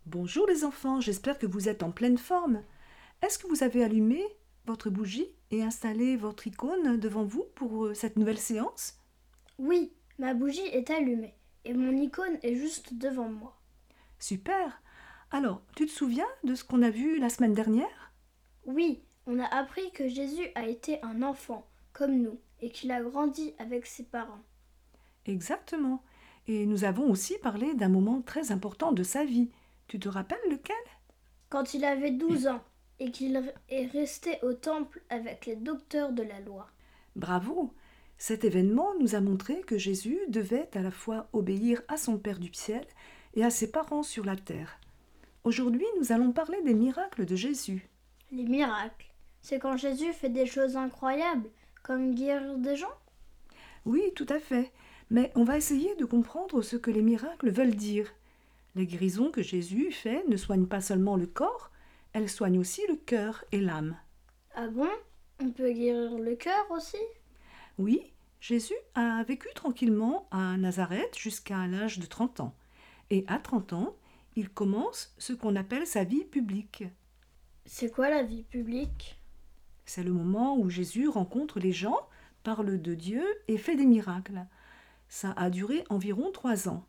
Bonjour les enfants, j'espère que vous êtes en pleine forme. Est-ce que vous avez allumé votre bougie et installé votre icône devant vous pour cette nouvelle séance? Oui, ma bougie est allumée et mon icône est juste devant moi. Super. Alors, tu te souviens de ce qu'on a vu la semaine dernière? Oui, on a appris que Jésus a été un enfant, comme nous, et qu'il a grandi avec ses parents. Exactement. Et nous avons aussi parlé d'un moment très important de sa vie. Tu te rappelles lequel? Quand il avait 12 ans et qu'il est resté au temple avec les docteurs de la loi. Bravo. Cet événement nous a montré que Jésus devait à la fois obéir à son Père du ciel et à ses parents sur la terre. Aujourd'hui, nous allons parler des miracles de Jésus. Les miracles, c'est quand Jésus fait des choses incroyables, comme guérir des gens. Oui, tout à fait. Mais on va essayer de comprendre ce que les miracles veulent dire. Les guérisons que Jésus fait ne soignent pas seulement le corps, elles soignent aussi le cœur et l'âme. Ah bon? On peut guérir le cœur aussi? Oui, Jésus a vécu tranquillement à Nazareth jusqu'à l'âge de 30 ans. Et à 30 ans, il commence ce qu'on appelle sa vie publique. C'est quoi la vie publique? C'est le moment où Jésus rencontre les gens, parle de Dieu et fait des miracles. Ça a duré environ 3 ans.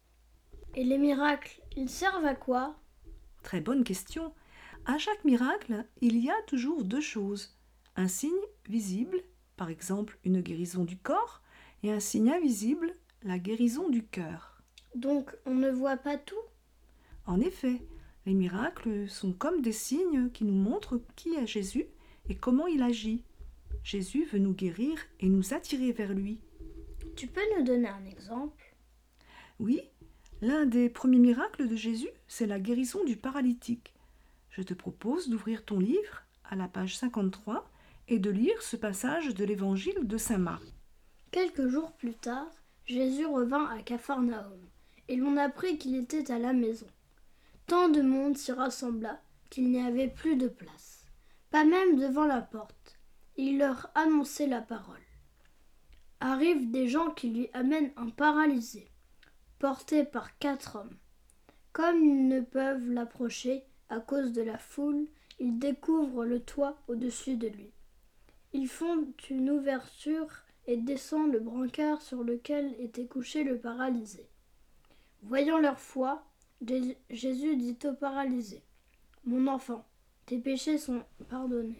Et les miracles, ils servent à quoi? Très bonne question. À chaque miracle, il y a toujours deux choses. Un signe visible, par exemple une guérison du corps, et un signe invisible, la guérison du cœur. Donc on ne voit pas tout? En effet, les miracles sont comme des signes qui nous montrent qui est Jésus et comment il agit. Jésus veut nous guérir et nous attirer vers lui. Tu peux nous donner un exemple? Oui, l'un des premiers miracles de Jésus, c'est la guérison du paralytique. Je te propose d'ouvrir ton livre à la page 53 et de lire ce passage de l'évangile de saint Marc. Quelques jours plus tard, Jésus revint à Capharnaüm, et l'on apprit qu'il était à la maison. Tant de monde s'y rassembla qu'il n'y avait plus de place, pas même devant la porte. Il leur annonçait la parole. Arrivent des gens qui lui amènent un paralysé, porté par 4 hommes. Comme ils ne peuvent l'approcher à cause de la foule, ils découvrent le toit au-dessus de lui. Ils font une ouverture et descendent le brancard sur lequel était couché le paralysé. Voyant leur foi, Jésus dit au paralysé: Mon enfant, tes péchés sont pardonnés.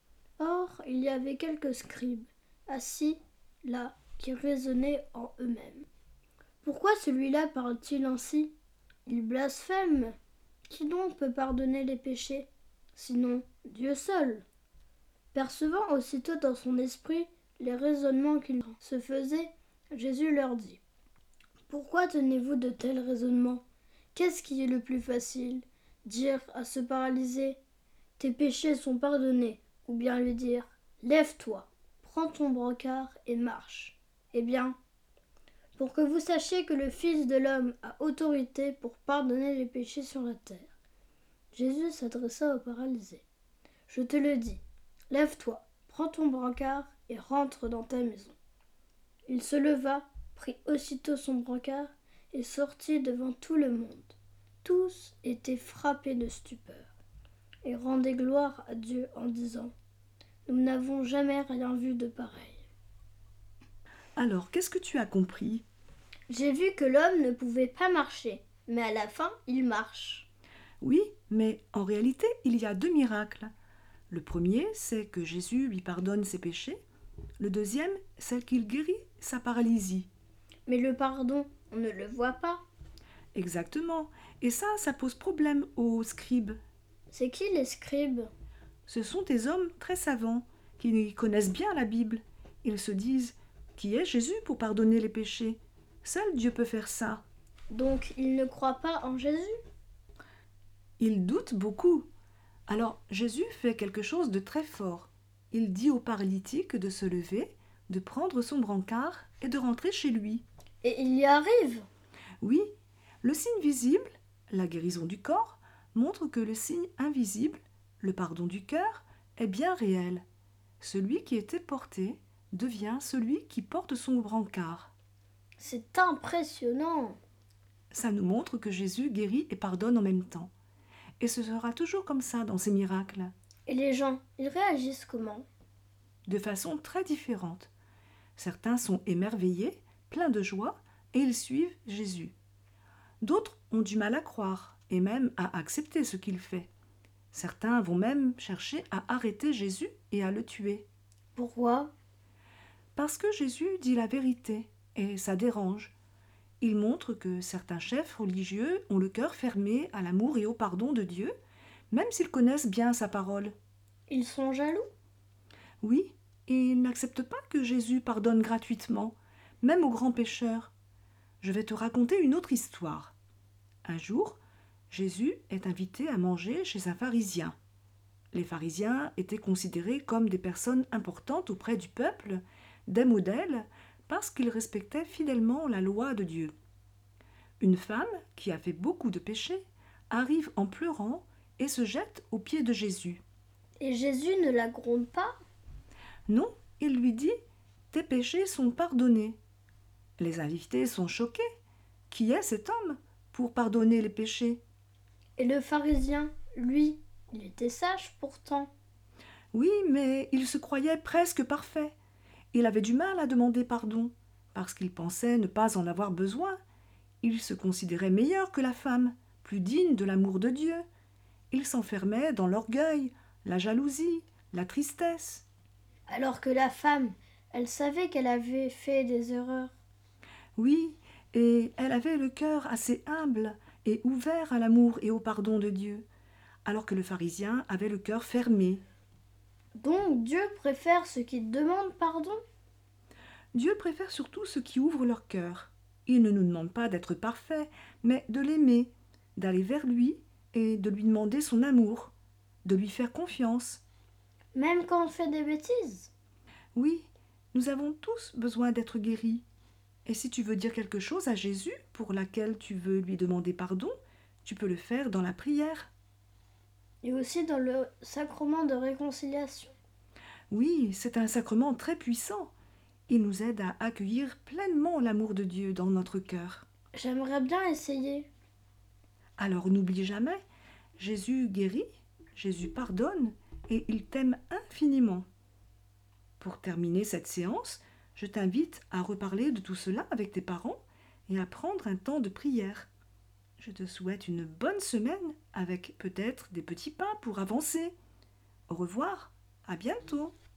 Or, il y avait quelques scribes, assis là, qui raisonnaient en eux-mêmes. Pourquoi celui-là parle-t-il ainsi? Il blasphème. Qui donc peut pardonner les péchés? Sinon, Dieu seul. Percevant aussitôt dans son esprit les raisonnements qu'il se faisait, Jésus leur dit: Pourquoi tenez-vous de tels raisonnements? Qu'est-ce qui est le plus facile? Dire à ce paralysé: Tes péchés sont pardonnés, ou bien lui dire: Lève-toi, prends ton brancard et marche. Eh bien, pour que vous sachiez que le Fils de l'homme a autorité pour pardonner les péchés sur la terre. Jésus s'adressa au paralysé: Je te le dis, lève-toi, prends ton brancard et rentre dans ta maison. Il se leva, prit aussitôt son brancard et sortit devant tout le monde. Tous étaient frappés de stupeur et rendaient gloire à Dieu en disant: Nous n'avons jamais rien vu de pareil. Alors, qu'est-ce que tu as compris? J'ai vu que l'homme ne pouvait pas marcher, mais à la fin, il marche. Oui, mais en réalité, il y a deux miracles. Le premier, c'est que Jésus lui pardonne ses péchés. Le deuxième, c'est qu'il guérit sa paralysie. Mais le pardon, on ne le voit pas. Exactement. Et ça pose problème aux scribes. C'est qui les scribes? Ce sont des hommes très savants qui connaissent bien la Bible. Ils se disent: qui est Jésus pour pardonner les péchés? Seul Dieu peut faire ça. Donc ils ne croient pas en Jésus? Ils doutent beaucoup. Alors Jésus fait quelque chose de très fort. Il dit au paralytique de se lever, de prendre son brancard et de rentrer chez lui. Et il y arrive. Oui, le signe visible, la guérison du corps, montre que le signe invisible, le pardon du cœur, est bien réel. Celui qui était porté devient celui qui porte son brancard. C'est impressionnant. Ça nous montre que Jésus guérit et pardonne en même temps. Et ce sera toujours comme ça dans ces miracles, Et les gens, ils réagissent comment? de façon très différente. Certains sont émerveillés, pleins de joie, et ils suivent Jésus. D'autres ont du mal à croire et même à accepter ce qu'il fait. Certains vont même chercher à arrêter Jésus et à le tuer. Pourquoi? Parce que Jésus dit la vérité, et ça dérange. Il montre que certains chefs religieux ont le cœur fermé à l'amour et au pardon de Dieu, même s'ils connaissent bien sa parole. Ils sont jaloux? Oui, et ils n'acceptent pas que Jésus pardonne gratuitement, même aux grands pécheurs. Je vais te raconter une autre histoire. Un jour, Jésus est invité à manger chez un pharisien. Les pharisiens étaient considérés comme des personnes importantes auprès du peuple, des modèles, parce qu'ils respectaient fidèlement la loi de Dieu. Une femme, qui a fait beaucoup de péchés, arrive en pleurant et se jette aux pieds de Jésus. Et Jésus ne la gronde pas? Non, il lui dit « Tes péchés sont pardonnés ». Les invités sont choqués. Qui est cet homme pour pardonner les péchés? Et le pharisien, lui, il était sage pourtant. Oui, mais il se croyait presque parfait. Il avait du mal à demander pardon, parce qu'il pensait ne pas en avoir besoin. Il se considérait meilleur que la femme, plus digne de l'amour de Dieu. Il s'enfermait dans l'orgueil, la jalousie, la tristesse. Alors que la femme, elle savait qu'elle avait fait des erreurs. Oui, et elle avait le cœur assez humble et ouvert à l'amour et au pardon de Dieu, alors que le pharisien avait le cœur fermé. Donc Dieu préfère ceux qui demandent pardon? Dieu préfère surtout ceux qui ouvrent leur cœur. Il ne nous demande pas d'être parfaits, mais de l'aimer, d'aller vers lui et de lui demander son amour, de lui faire confiance. Même quand on fait des bêtises? Oui, nous avons tous besoin d'être guéris. Et si tu veux dire quelque chose à Jésus pour laquelle tu veux lui demander pardon, tu peux le faire dans la prière. Et aussi dans le sacrement de réconciliation. Oui, c'est un sacrement très puissant. Il nous aide à accueillir pleinement l'amour de Dieu dans notre cœur. J'aimerais bien essayer. Alors n'oublie jamais, Jésus guérit, Jésus pardonne et il t'aime infiniment. Pour terminer cette séance, je t'invite à reparler de tout cela avec tes parents et à prendre un temps de prière. Je te souhaite une bonne semaine avec peut-être des petits pas pour avancer. Au revoir, à bientôt.